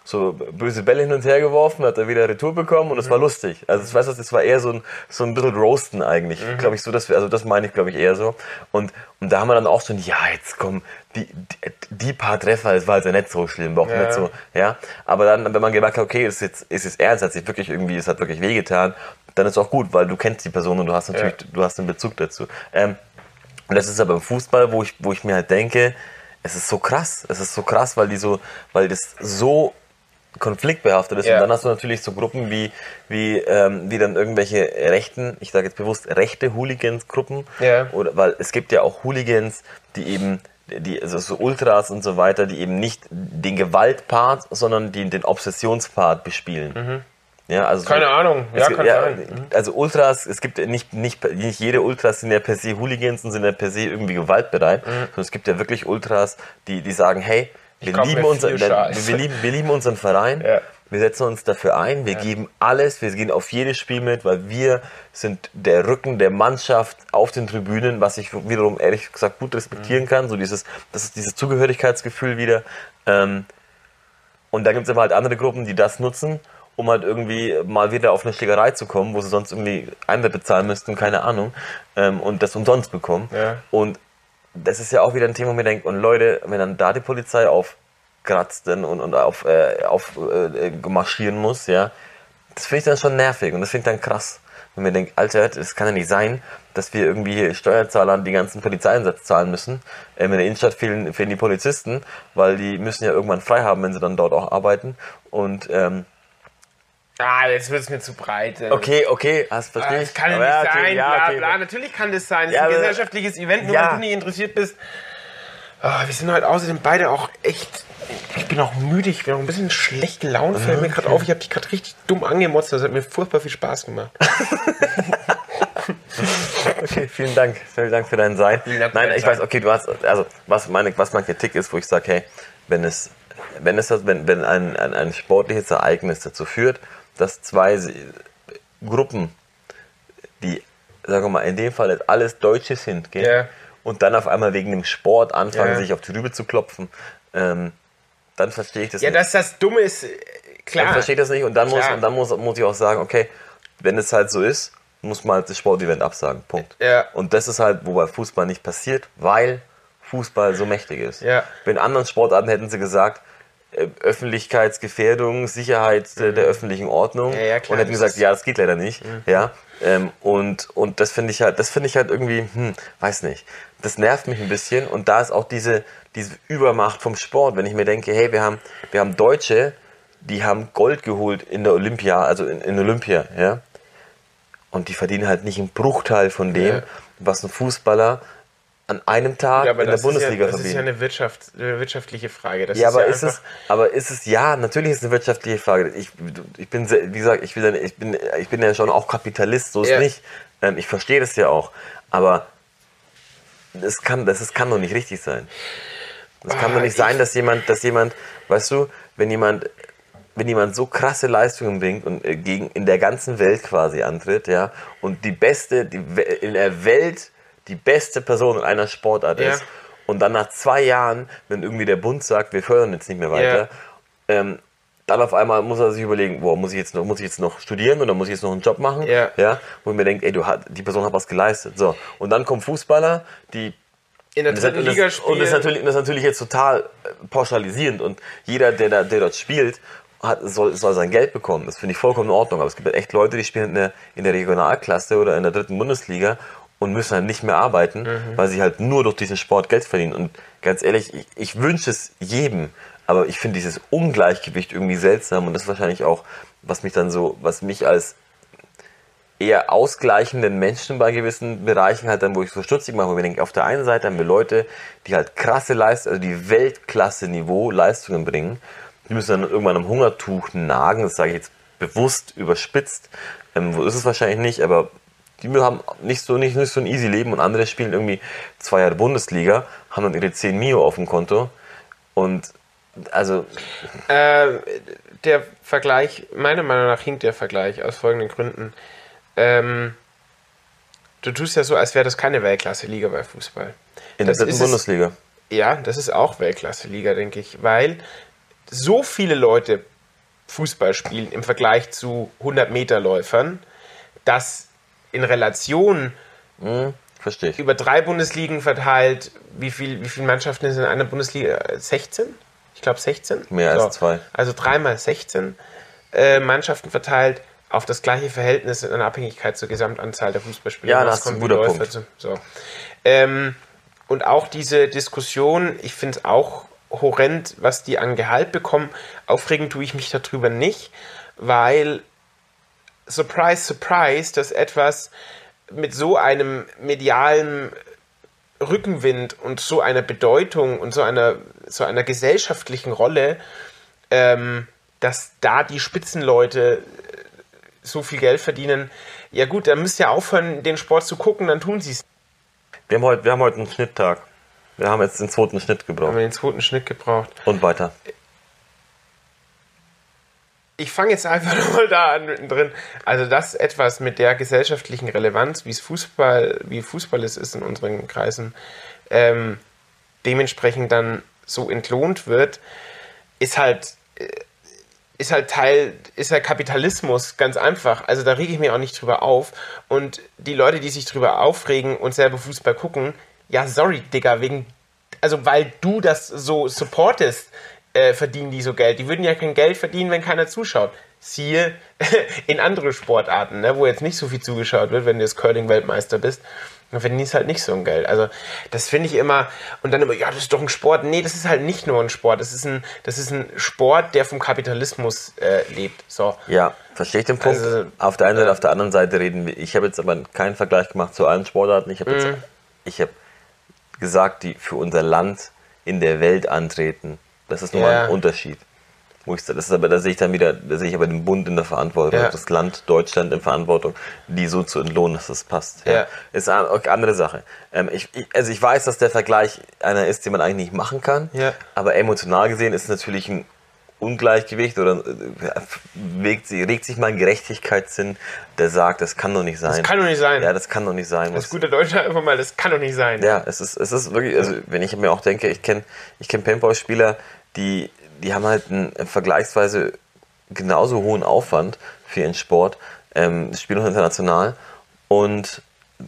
so böse Bälle hin und her geworfen, hat er wieder Retour bekommen und es war lustig. Also ich weiß, das war eher so ein bisschen Roasten eigentlich, glaube ich, so, also das meine ich, glaube ich, eher so. Und da haben wir dann auch schon, ja, jetzt kommen die paar Treffer, das war halt ja nicht so schlimm, war auch nicht so, ja. Aber dann, wenn man gemerkt hat, okay, ist jetzt ernst, es hat wirklich wehgetan, dann ist es auch gut, weil du kennst die Person und du hast natürlich, du hast einen Bezug dazu. Und das ist aber im Fußball, wo ich mir halt denke, es ist so krass, weil das so konfliktbehaftet ist. Und dann hast du natürlich so Gruppen wie dann irgendwelche rechten, ich sage jetzt bewusst rechte Hooligans-Gruppen, oder weil es gibt ja auch Hooligans, also so Ultras und so weiter, die eben nicht den Gewaltpart, sondern den Obsessionspart bespielen. Ja, also keine Ahnung, kann sein. Also Ultras, es gibt nicht jede Ultras sind ja per se Hooligans und sind ja per se irgendwie gewaltbereit, sondern es gibt ja wirklich Ultras, die sagen, hey, wir lieben unseren Verein, wir setzen uns dafür ein, wir geben alles, wir gehen auf jedes Spiel mit, weil wir sind der Rücken der Mannschaft auf den Tribünen, was ich wiederum ehrlich gesagt gut respektieren kann, das ist dieses Zugehörigkeitsgefühl wieder. Und da gibt es aber halt andere Gruppen, die das nutzen, um halt irgendwie mal wieder auf eine Schlägerei zu kommen, wo sie sonst irgendwie Eintritt bezahlen müssten, keine Ahnung, und das umsonst bekommen. Und das ist ja auch wieder ein Thema, wo man denkt, und Leute, wenn dann da die Polizei aufkratzt und marschieren muss, ja, das finde ich dann schon nervig und das finde ich dann krass. Wenn man denkt, Alter, das kann ja nicht sein, dass wir irgendwie Steuerzahlern die ganzen Polizeieinsatz zahlen müssen. In der Innenstadt fehlen die Polizisten, weil die müssen ja irgendwann frei haben, wenn sie dann dort auch arbeiten. Und jetzt wird es mir zu breit. Okay, verstehe ich. Das kann ja nicht sein, bla bla. Natürlich kann das sein. Es ist ein gesellschaftliches Event, nur wenn du nicht interessiert bist. Wir sind halt außerdem beide auch echt... Ich bin auch müde, ich bin auch ein bisschen schlecht gelaunt. Fällt mir gerade auf, ich habe dich gerade richtig dumm angemotzt. Das hat mir furchtbar viel Spaß gemacht. Okay, vielen Dank für dein Sein. Nein, ich weiß, okay, du hast... Also, was meine Kritik ist, wo ich sage, hey, wenn ein sportliches Ereignis dazu führt, dass zwei Gruppen, die, sagen wir mal, in dem Fall jetzt alles Deutsche sind, und dann auf einmal wegen dem Sport anfangen, sich auf die Rübe zu klopfen, dann verstehe ich das nicht. Ja, dass das Dumme ist, klar. Dann verstehe ich das nicht und dann muss ich auch sagen, okay, wenn es halt so ist, muss man halt das Sportevent absagen, Punkt. Und das ist halt, wo bei Fußball nicht passiert, weil Fußball so mächtig ist. Wenn anderen Sportarten hätten sie gesagt, Öffentlichkeitsgefährdung, Sicherheit der öffentlichen Ordnung, klar, und hätten gesagt, das geht leider nicht. Und das finde ich halt irgendwie, weiß nicht, das nervt mich ein bisschen und da ist auch diese Übermacht vom Sport, wenn ich mir denke, hey, wir haben Deutsche, die haben Gold geholt in der Olympia, also in Olympia, und die verdienen halt nicht einen Bruchteil von dem, was ein Fußballer an einem Tag in der Bundesliga verdient. Das ist ja eine wirtschaftliche Frage. Natürlich ist es eine wirtschaftliche Frage. Ich bin ja schon auch Kapitalist, so ist nicht. Ich verstehe das ja auch, aber das kann doch nicht richtig sein. Das kann doch nicht sein, dass jemand, weißt du, wenn jemand so krasse Leistungen bringt und in der ganzen Welt quasi antritt, und die beste Person in einer Sportart ist und dann nach 2 Jahren, wenn irgendwie der Bund sagt, wir fördern jetzt nicht mehr weiter, dann auf einmal muss er sich überlegen, muss ich jetzt noch studieren oder muss ich jetzt noch einen Job machen? Wo mir denkt, die Person hat was geleistet. So. Und dann kommen Fußballer, die in der dritten Liga spielen. Und das ist natürlich jetzt total pauschalisierend und jeder, der dort spielt, soll sein Geld bekommen. Das finde ich vollkommen in Ordnung. Aber es gibt halt echt Leute, die spielen in der Regionalklasse oder in der 3. Bundesliga und müssen halt nicht mehr arbeiten, weil sie halt nur durch diesen Sport Geld verdienen. Und ganz ehrlich, ich wünsche es jedem, aber ich finde dieses Ungleichgewicht irgendwie seltsam und das ist wahrscheinlich auch, was mich als eher ausgleichenden Menschen bei gewissen Bereichen halt dann, wo ich so stutzig mache, wo ich denke, auf der einen Seite haben wir Leute, die halt krasse Leistungen, also die Weltklasse-Niveau Leistungen bringen, die müssen dann irgendwann am Hungertuch nagen, das sage ich jetzt bewusst überspitzt, wo ist es wahrscheinlich nicht, aber die haben nicht so ein easy Leben und andere spielen irgendwie 2 Jahre Bundesliga, haben dann ihre 10 Mio auf dem Konto und also... der Vergleich, meiner Meinung nach hinkt der Vergleich aus folgenden Gründen. Du tust ja so, als wäre das keine Weltklasse-Liga bei Fußball. In der 3. Bundesliga. Ja, das ist auch Weltklasse-Liga, denke ich, weil so viele Leute Fußball spielen im Vergleich zu 100-Meter-Läufern, das in Relation Verstehe ich. über 3 Bundesligen verteilt, wie viele Mannschaften sind in einer Bundesliga? 16? Ich glaube 16. Mehr als 2. Also 3 mal 16 Mannschaften verteilt auf das gleiche Verhältnis in einer Abhängigkeit zur Gesamtanzahl der Fußballspieler. Ja, das ist ein guter Punkt. So. Und auch diese Diskussion, ich finde es auch horrend, was die an Gehalt bekommen. Aufregen tue ich mich darüber nicht, weil surprise, surprise, dass etwas mit so einem medialen Rückenwind und so einer Bedeutung und so einer gesellschaftlichen Rolle, dass da die Spitzenleute so viel Geld verdienen. Ja gut, dann müsst ihr aufhören, den Sport zu gucken, dann tun sie es. Wir haben heute einen Schnitttag. Wir haben jetzt den 2. Schnitt gebraucht. Haben wir den 2. Schnitt gebraucht. Und weiter. Ich fange jetzt einfach nochmal da an mittendrin. Also das etwas mit der gesellschaftlichen Relevanz, wie Fußball es ist in unseren Kreisen, dementsprechend dann so entlohnt wird, ist halt Kapitalismus, ganz einfach. Also da rege ich mich auch nicht drüber auf. Und die Leute, die sich drüber aufregen und selber Fußball gucken, ja sorry, Digga, weil du das so supportest, verdienen die so Geld. Die würden ja kein Geld verdienen, wenn keiner zuschaut. Siehe in andere Sportarten, ne, wo jetzt nicht so viel zugeschaut wird, wenn du jetzt Curling-Weltmeister bist, dann verdienst halt nicht so ein Geld. Also das finde ich immer, und dann immer, ja, das ist doch ein Sport. Nee, das ist halt nicht nur ein Sport. Das ist ein Sport, der vom Kapitalismus lebt. So. Ja, verstehe ich den Punkt. Also, auf der einen Seite, auf der anderen Seite reden wir. Ich habe jetzt aber keinen Vergleich gemacht zu allen Sportarten. Ich habe gesagt, die für unser Land in der Welt antreten. Das ist nochmal ein Unterschied. Da sehe ich aber den Bund in der Verantwortung, das Land Deutschland in Verantwortung, die so zu entlohnen, dass das passt. Ja. Ist eine andere Sache. Ich weiß, dass der Vergleich einer ist, den man eigentlich nicht machen kann, aber emotional gesehen ist es natürlich ein Ungleichgewicht oder regt sich mal ein Gerechtigkeitssinn, der sagt, das kann doch nicht sein. Das kann doch nicht sein. Ja, das kann doch nicht sein. Das gute Deutsche einfach mal, das kann doch nicht sein. Ja, es ist wirklich, also wenn ich mir auch denke, ich kenn Paintball-Spieler, die haben halt einen vergleichsweise genauso hohen Aufwand für ihren Sport, spielen auch international und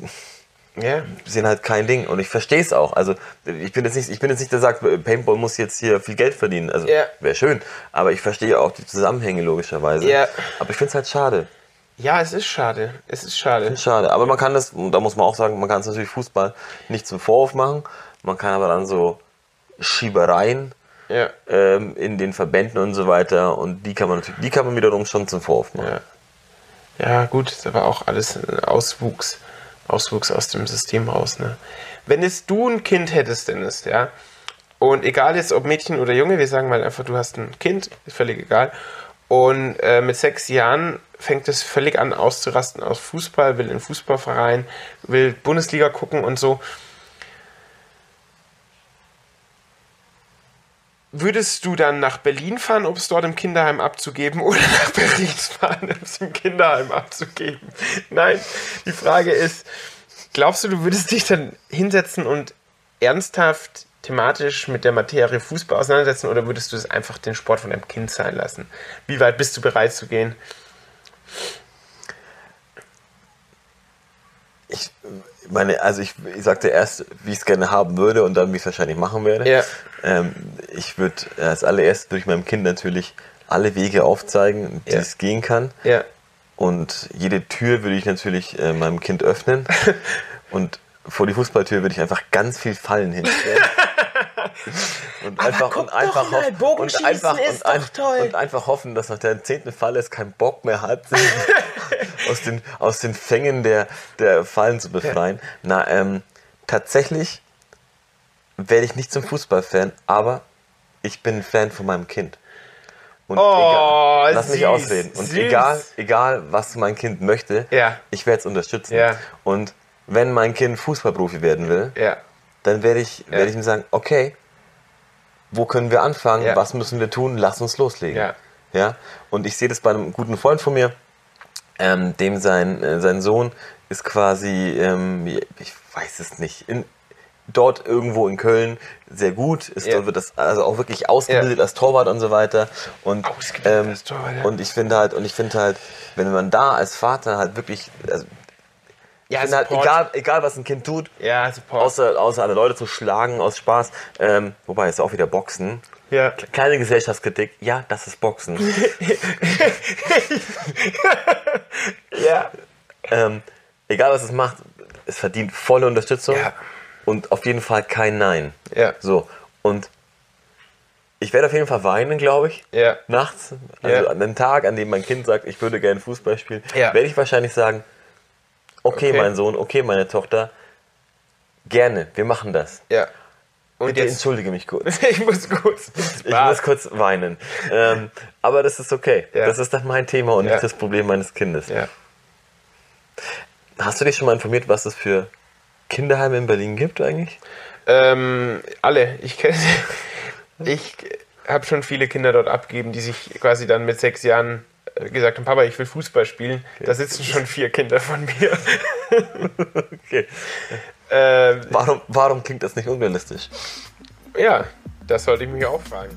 sehen halt kein Ding. Und ich verstehe es auch. Also ich bin jetzt nicht, der sagt, Paintball muss jetzt hier viel Geld verdienen. Also wäre schön. Aber ich verstehe auch die Zusammenhänge logischerweise. Ja. Aber ich finde es halt schade. Ja, es ist schade. Es ist schade. Aber man kann das, da muss man auch sagen, man kann es natürlich Fußball nicht zum Vorwurf machen. Man kann aber dann so Schiebereien in den Verbänden und so weiter, und die kann man wiederum schon zum Vorwurf machen. Ja, gut, das war auch alles ein Auswuchs aus dem System raus. Ne? Wenn du ein Kind hättest, Dennis, ja, und egal jetzt ob Mädchen oder Junge, wir sagen mal einfach, du hast ein Kind, ist völlig egal, und mit 6 Jahren fängt es völlig an auszurasten aus Fußball, will in den Fußballverein, will Bundesliga gucken und so. Würdest du dann nach Berlin fahren, um es dort im Kinderheim abzugeben, oder nach Paris fahren, um es im Kinderheim abzugeben? Nein, die Frage ist, glaubst du würdest dich dann hinsetzen und ernsthaft thematisch mit der Materie Fußball auseinandersetzen, oder würdest du es einfach den Sport von deinem Kind sein lassen? Wie weit bist du bereit zu gehen? Ich sagte erst, wie ich es gerne haben würde und dann, wie ich es wahrscheinlich machen werde. Ja. Ich würde als allererstes durch meinem Kind natürlich alle Wege aufzeigen, die es gehen kann. Ja. Und jede Tür würde ich natürlich meinem Kind öffnen. Und vor die Fußballtür würde ich einfach ganz viel Fallen hinstellen. Und einfach hoffen, dass nach der 10. Falle es keinen Bock mehr hat, sich aus den Fängen der Fallen zu befreien. Tatsächlich werde ich nicht zum Fußballfan, aber ich bin ein Fan von meinem Kind. Und lass mich ausreden. Und egal, was mein Kind möchte, ich werde es unterstützen. Ja. Und wenn mein Kind Fußballprofi werden will, dann werde ich ihm sagen, okay, wo können wir anfangen? Ja. Was müssen wir tun? Lass uns loslegen. Ja? Und ich sehe das bei einem guten Freund von mir, dem sein Sohn ist quasi, ich weiß es nicht, dort irgendwo in Köln sehr gut. Dort wird das also auch wirklich ausgebildet als Torwart und so weiter. Und, Als Torwart, ja. und ich finde halt, wenn man da als Vater halt wirklich, also ich finde halt, egal was ein Kind tut, außer alle Leute zu schlagen aus Spaß, wobei ist auch wieder Boxen. Ja. Kleine Gesellschaftskritik, ja, das ist Boxen. Ja. Egal was es macht, es verdient volle Unterstützung und auf jeden Fall kein Nein. Ja. So, und ich werde auf jeden Fall weinen, glaube ich, nachts. Also an dem Tag, an dem mein Kind sagt, ich würde gerne Fußball spielen, werde ich wahrscheinlich sagen, okay, mein Sohn, okay, meine Tochter, gerne, wir machen das. Ja. Und Bitte jetzt entschuldige mich kurz. Ich muss kurz weinen. Aber das ist okay. Ja. Das ist dann mein Thema und nicht das Problem meines Kindes. Ja. Hast du dich schon mal informiert, was es für Kinderheime in Berlin gibt eigentlich? Alle. Ich habe schon viele Kinder dort abgegeben, die sich quasi dann mit 6 Jahren gesagt haben, Papa, ich will Fußball spielen. Okay. Da sitzen schon 4 Kinder von mir. Okay. Warum klingt das nicht unrealistisch? Ja, das sollte ich mich auch fragen.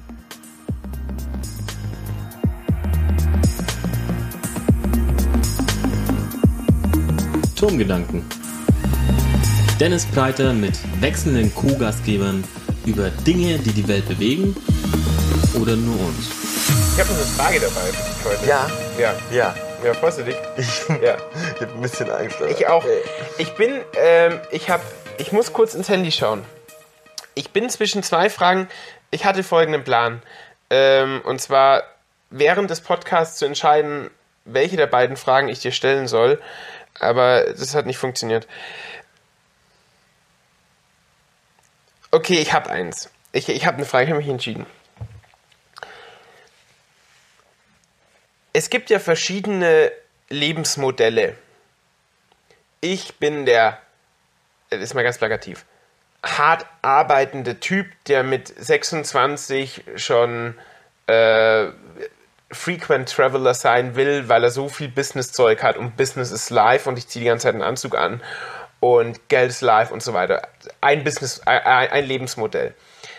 Turmgedanken. Dennis Breiter mit wechselnden Co-Gastgebern über Dinge, die die Welt bewegen oder nur uns. Ich habe noch eine Frage dabei für dich heute. Ja. Ja, freust du dich? Ich habe ein bisschen Angst. Ich auch. Ich muss kurz ins Handy schauen. Ich bin zwischen 2 Fragen. Ich hatte folgenden Plan. Und zwar während des Podcasts zu entscheiden, welche der beiden Fragen ich dir stellen soll. Aber das hat nicht funktioniert. Okay, ich habe eins. Ich habe eine Frage, ich habe mich entschieden. Es gibt ja verschiedene Lebensmodelle. Ich bin das ist mal ganz plakativ, hart arbeitende Typ, der mit 26 schon Frequent Traveler sein will, weil er so viel Business-Zeug hat und Business is life und ich ziehe die ganze Zeit einen Anzug an und Geld ist life und so weiter. Ein Lebensmodell.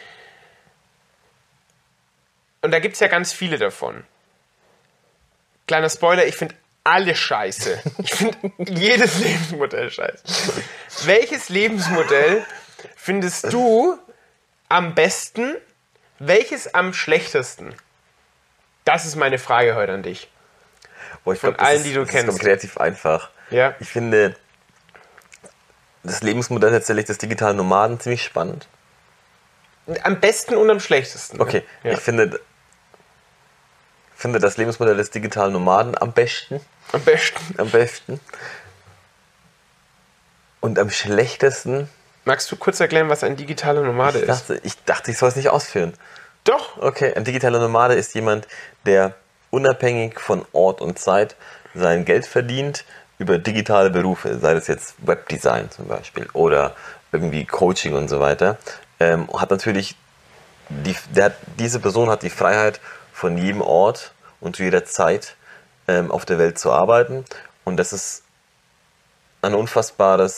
Und da gibt es ja ganz viele davon. Kleiner Spoiler, ich finde alle scheiße. Ich finde jedes Lebensmodell scheiße. Welches Lebensmodell findest du am besten? Welches am schlechtesten? Das ist meine Frage heute an dich. Von allen, die du kennst. Das ist relativ einfach. Ja. Ich finde das Lebensmodell tatsächlich des digitalen Nomaden ziemlich spannend. Am besten und am schlechtesten. Okay, ja. Ich finde das Lebensmodell des digitalen Nomaden am besten. Am besten. Und am schlechtesten. Magst du kurz erklären, was ein digitaler Nomade ist? Ich dachte, ich soll es nicht ausführen. Doch. Okay, ein digitaler Nomade ist jemand, der unabhängig von Ort und Zeit sein Geld verdient über digitale Berufe, sei das jetzt Webdesign zum Beispiel oder irgendwie Coaching und so weiter. Hat natürlich diese Person hat die Freiheit, von jedem Ort und zu jeder Zeit auf der Welt zu arbeiten. Und das ist eine unfassbare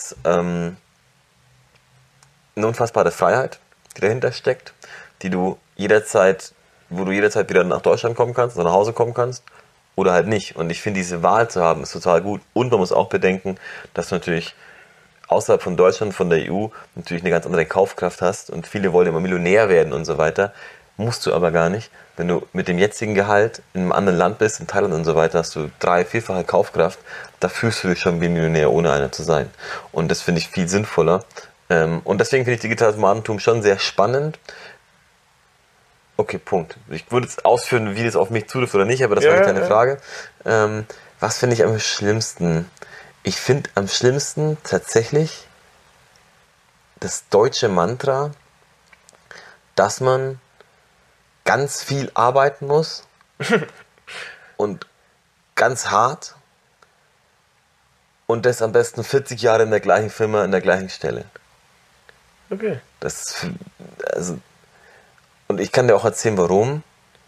Freiheit, die dahinter steckt, wo du jederzeit wieder nach Deutschland kommen kannst, oder nach Hause kommen kannst oder halt nicht. Und ich finde, diese Wahl zu haben, ist total gut. Und man muss auch bedenken, dass du natürlich außerhalb von Deutschland, von der EU, natürlich eine ganz andere Kaufkraft hast und viele wollen immer Millionär werden und so weiter. Musst du aber gar nicht. Wenn du mit dem jetzigen Gehalt in einem anderen Land bist, in Thailand und so weiter, hast du 3-4-fache Kaufkraft. Da fühlst du dich schon wie ein Millionär, ohne einer zu sein. Und das finde ich viel sinnvoller. Und deswegen finde ich digitales Nomadentum schon sehr spannend. Okay, Punkt. Ich würde jetzt ausführen, wie das auf mich zutrifft oder nicht, aber das war eine kleine Frage. Was finde ich am schlimmsten? Ich finde am schlimmsten tatsächlich das deutsche Mantra, dass man ganz viel arbeiten muss und ganz hart und das am besten 40 Jahre in der gleichen Firma, in der gleichen Stelle. Okay. Und ich kann dir auch erzählen, warum.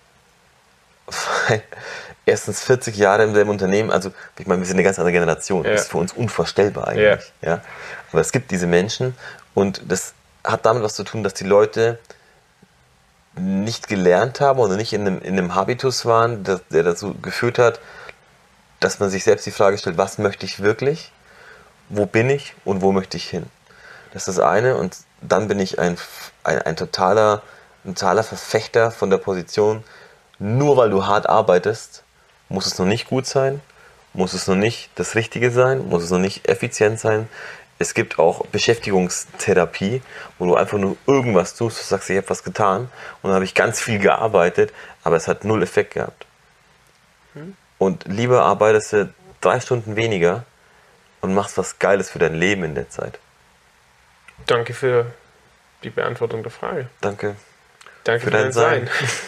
Weil erstens 40 Jahre im selben Unternehmen, also ich meine, wir sind eine ganz andere Generation, das ist für uns unvorstellbar eigentlich. Ja. Aber es gibt diese Menschen und das hat damit was zu tun, dass die Leute nicht gelernt haben oder nicht in einem Habitus waren, der dazu geführt hat, dass man sich selbst die Frage stellt, was möchte ich wirklich, wo bin ich und wo möchte ich hin. Das ist das eine. Und dann bin ich ein totaler Verfechter von der Position, nur weil du hart arbeitest, muss es noch nicht gut sein, muss es noch nicht das Richtige sein, muss es noch nicht effizient sein. Es gibt auch Beschäftigungstherapie, wo du einfach nur irgendwas tust, du sagst, ich habe was getan und dann habe ich ganz viel gearbeitet, aber es hat null Effekt gehabt. Und lieber arbeitest du 3 Stunden weniger und machst was Geiles für dein Leben in der Zeit. Danke für die Beantwortung der Frage. Danke. Danke für dein Sein.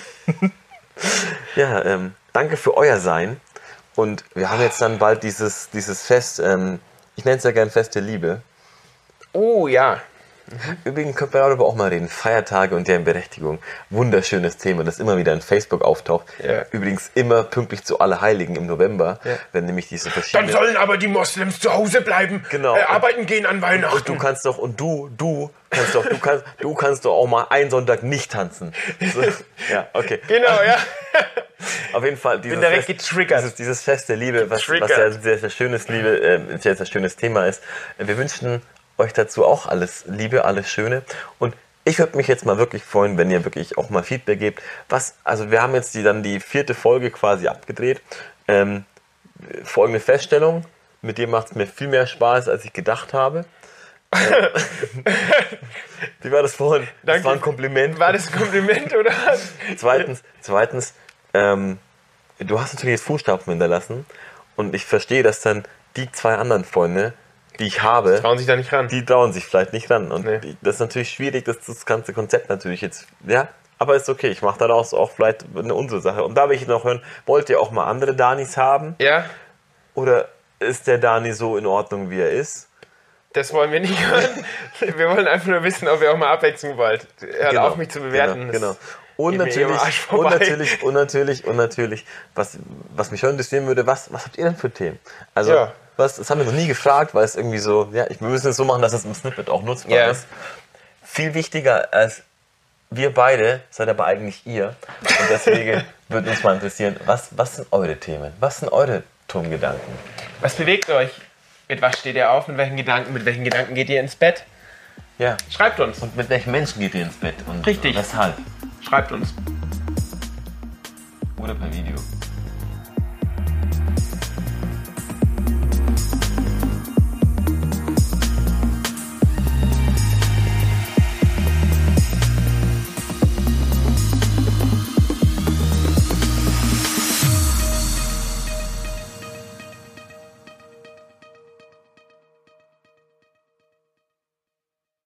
Ja, danke für euer Sein. Und wir haben jetzt dann bald dieses Fest, ich nenne es ja gern Fest der Liebe. Oh ja. Übrigens können wir darüber auch mal reden. Feiertage und deren Berechtigung. Wunderschönes Thema, das immer wieder in Facebook auftaucht. Ja. Übrigens immer pünktlich zu Allerheiligen im November, wenn nämlich diese verschiedenen... Dann sollen aber die Moslems zu Hause bleiben. Genau. Arbeiten gehen an Weihnachten. Und du kannst doch, du kannst doch auch mal einen Sonntag nicht tanzen. So, ja, okay. Genau, ja. Auf jeden Fall Bin direkt getriggert. Dieses Fest der Liebe, was ja ein sehr, sehr schönes sehr, sehr schönes Thema ist. Wir wünschen euch dazu auch alles Liebe, alles Schöne. Und ich würde mich jetzt mal wirklich freuen, wenn ihr wirklich auch mal Feedback gebt. Also wir haben jetzt dann die 4. Folge quasi abgedreht. Folgende Feststellung: Mit dir macht es mir viel mehr Spaß, als ich gedacht habe. Wie war das vorhin? Danke. Das war ein Kompliment. War das ein Kompliment oder was? Zweitens, du hast natürlich jetzt Fußstapfen hinterlassen und ich verstehe, dass dann die 2 anderen Freunde, die ich habe, trauen sich da nicht ran. Die trauen sich vielleicht nicht ran. Und Nee. das ist natürlich schwierig, das ganze Konzept natürlich jetzt, ja, aber ist okay. Ich mache daraus auch vielleicht eine unsere Sache. Und da will ich noch hören, wollt ihr auch mal andere Danis haben? Ja, Oder ist der Dani so in Ordnung, wie er ist? das wollen wir nicht hören. Wir wollen einfach nur wissen, ob ihr auch mal Abwechslung wollt. Hört auf, mich zu bewerten. Genau. Und geht mir eh am Arsch vorbei. natürlich, was mich schon interessieren würde, was habt ihr denn für Themen? Also, Ja. das haben wir noch nie gefragt, weil es irgendwie so, ja, wir müssen es so machen, dass es im Snippet auch nutzbar Ja. ist. Viel wichtiger als wir beide seid aber eigentlich ihr. Und deswegen würde uns mal interessieren, was sind eure Themen? Was sind eure Turmgedanken? Was bewegt euch? Mit was steht ihr auf? Mit welchen Gedanken geht ihr ins Bett? Ja. Schreibt uns. Und mit welchen Menschen geht ihr ins Bett? Und Richtig. weshalb? Schreibt uns. Oder per Video.